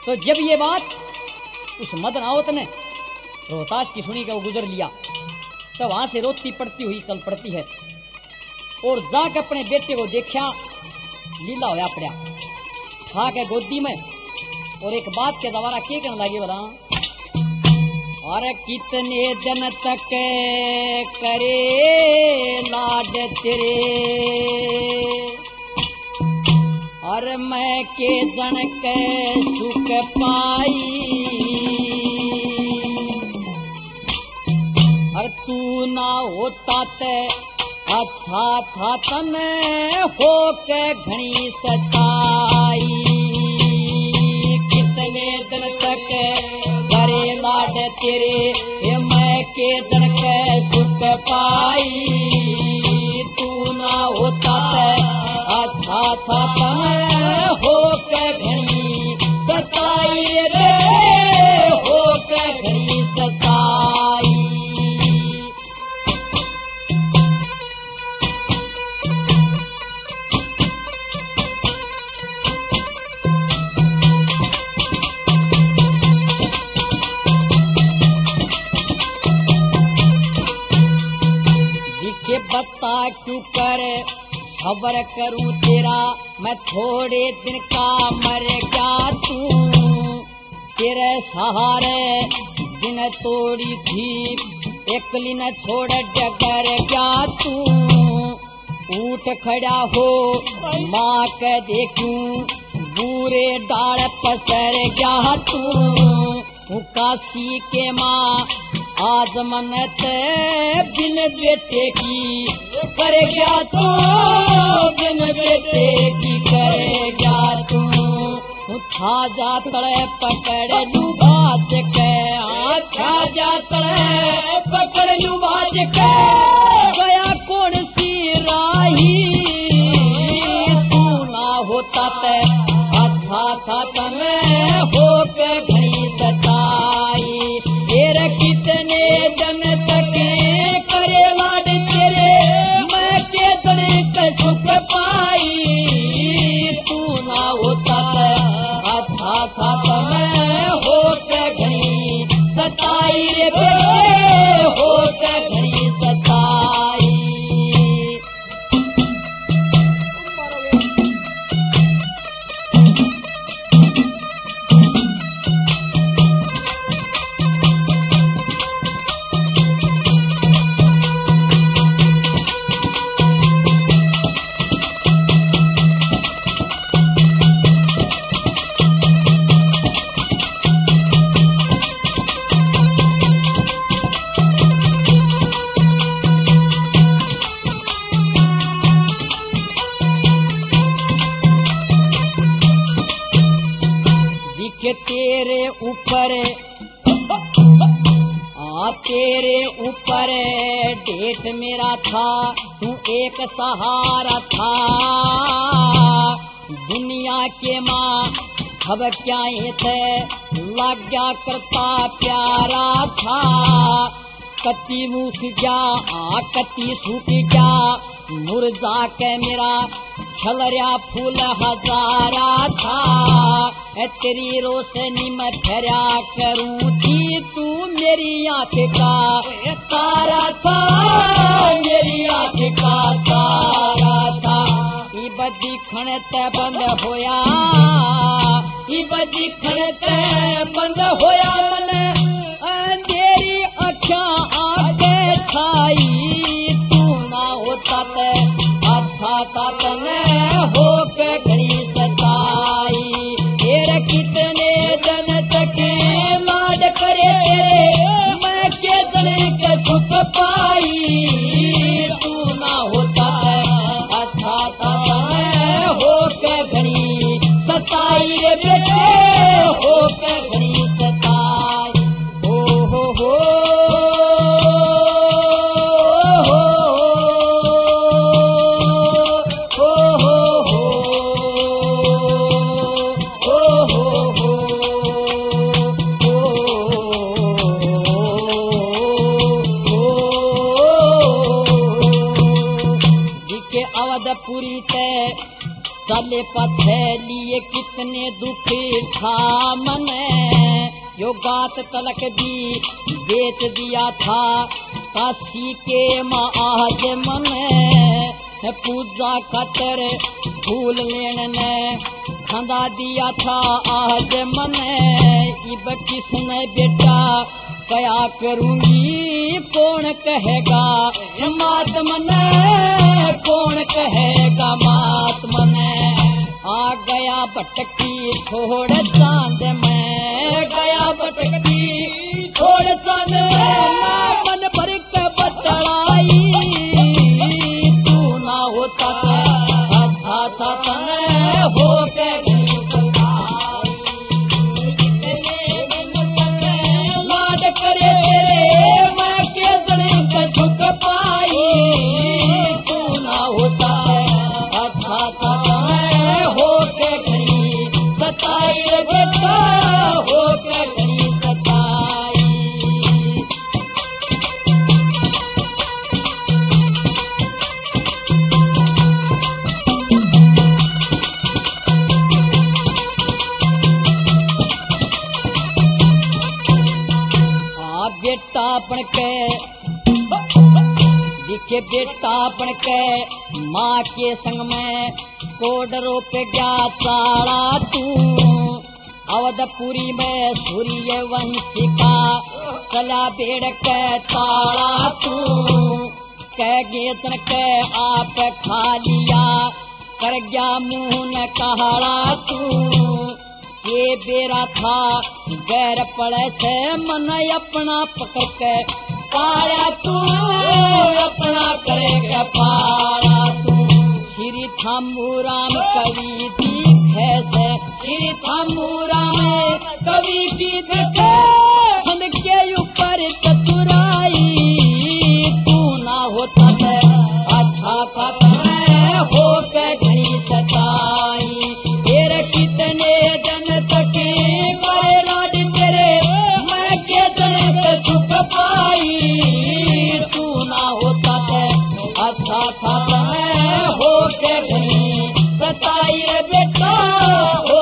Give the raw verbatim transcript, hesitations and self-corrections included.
तो जब ये बात उस मदन आवत ने रोहतास की सुनी का वो गुजर लिया, तो वहां से रोती पड़ती हुई चल पड़ती है और जाके अपने बेटे को देखा, लीला होया पड़ा खा के गोदी में, और एक बात के दोबारा क्या कहने लगी बता, और कितने दिन तक करे लाड तेरे, और मैं के जन के सुख पाई, और तू ना होता ते अच्छा था तने हो के घनी सताई, कितने दिन तक करे लाड तेरे, ये मैं के जन के सुख पाई, तू ना होता ते अच्छा था तने हो के घनी सताई रे, हो के घनी सताई। बता क्यों कर खबर करूं तेरा, मैं थोड़े दिन का मर गया तू, तेरे सहारे दिन तोड़ी थी एकली न छोड़ डगर गया तू, ऊट खड़ा हो माँ के देखूं बूरे डाल पसर गया तू, काशी के माँ आज मनत बिन बेटे की कर गया तू, बिन बेटे की कर गया तू, था जा तड़े पकड़ लू बाज के, था जा तड़े पकड़ लू बाज के, गया कौन सी राही, तू ना होता ते अच्छा था तमें हो के घनी सताई, तेरे कितने जन तक करे लाड तेरे, मैं के तने के सुख पाई, तू ना होता ते अच्छा था तमें हो के घनी सताई रे बेटे, हो के घनी सताई। तेरे ऊपर आ तेरे ऊपर डेट मेरा था, तू एक सहारा था, दुनिया के माँ सब क्या थे लाग्या करता प्यारा था, कति मुख गया आ कति सूख गया, मुरझा के मेरा खलरिया फूल हजारा था, तेरी रोशनी में ठहरा करूं थी, तू मेरी आँख का तारा था, मेरी आँख का तारा था, ई बदी खणत बंद होया, ई बदी खणत बंद होया, मन अंधेरी अखा आगे छाई, तू ना होता ते अच्छा था तमें हो के घड़ी सताई, तेरे कितने दिन तक लाड करे तेरे, मैं के तने के सुख पाई, तू ना होता अच्छा था तमें हो के घड़ी सताई रे बेटे, हो के घड़ी सताई। हो हो हो अवधपुरी ते चले पछे लिए कित कितने दुखी था मन, यो गात तलक भी बेच दिया था, काशी के महाज मन, पूजा खातर फूल लेने ने खंदा दिया था आज मन, इब किसने बेटा क्या करूंगी कौन कहेगा मात मन, कौन कहेगा मात मन, आ गया भटकी छोड़ चांद में, गया भटकी छोड़ चांद में, मन भर के बतलाई, तू ना होता अच्छा था तने हो के लाड करे तेरे मैं के जने का सुख पाई, तू ना होता अच्छा था तने हो के गई सताई रे बेटा, हो के गई सताई। बेटा बन के दिखे बेटा बन के माँ के संग में कोडरों पे गया चाड़ा तू, अवधपुरी में सूर्य वंशी का चला बेड़ के ताड़ा तू, कह गेतन के आप खा लिया कर गया मुंह न कहाड़ा तू, ये बेरा था गैर पड़े से मन अपना पकड़ के पाया तू, अपना करेगा पाया तू, श्री थामूराम कवि दिखे से, श्री थामूराम कवि दिखे छंद के ऊपर चतुराई, तू ना होता है अच्छा था हो के घनी सताई, तेरे कितने सुख पाई, तू ना होता है अच्छा था हो के घनी सताई रे बेटा।